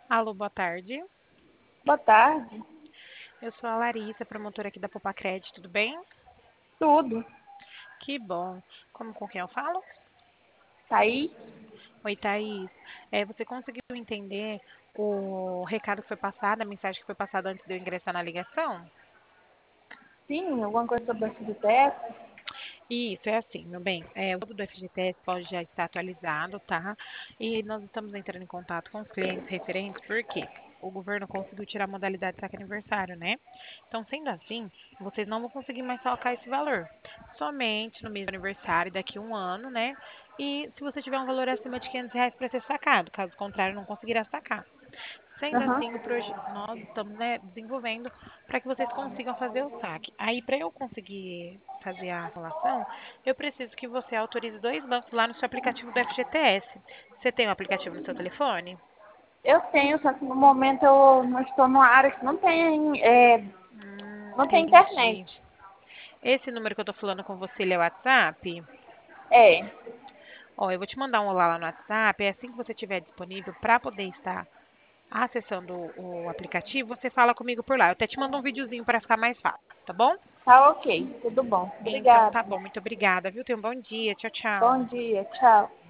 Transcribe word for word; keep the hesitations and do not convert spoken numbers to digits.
Alô, boa tarde. Boa tarde. Eu sou a Larissa, promotora aqui da Popacred, tudo bem? Tudo. Que bom. Como com quem eu falo? Thaís? Oi, Thaís. É, você conseguiu entender o recado que foi passado, a mensagem que foi passada antes de eu ingressar na ligação? Sim, alguma coisa sobre a F G T S? Isso, é assim, meu bem. É, o código do F G T S pode já estar atualizado, tá? E nós estamos entrando em contato com os clientes referentes, porque o governo conseguiu tirar a modalidade de saque aniversário, né? Então, sendo assim, vocês não vão conseguir mais sacar esse valor. Somente no mês do aniversário, daqui a um ano, né? E se você tiver um valor acima de quinhentos reais para ser sacado, caso contrário, não conseguirá sacar. Sendo Aham. assim, o proje- nós estamos, né, desenvolvendo para que vocês consigam fazer o saque. Aí, para eu conseguir fazer a relação, eu preciso que você autorize dois bancos lá no seu aplicativo do F G T S. Você tem o aplicativo no seu telefone? Eu tenho, só que no momento eu não estou numa área que não tem, é, Hum, não tem entendi. internet. Esse número que eu tô falando com você, ele é o WhatsApp? É, Ó, eu vou te mandar um olá lá no WhatsApp. É assim que você tiver disponível para poder estar acessando o, o aplicativo, você fala comigo por lá. Eu até te mando um videozinho para ficar mais fácil, tá bom? tá ok, tudo bom. Então Obrigada. tá bom, muito obrigada, viu? Tenha um bom dia. Tchau, Bom tchau. dia, tchau.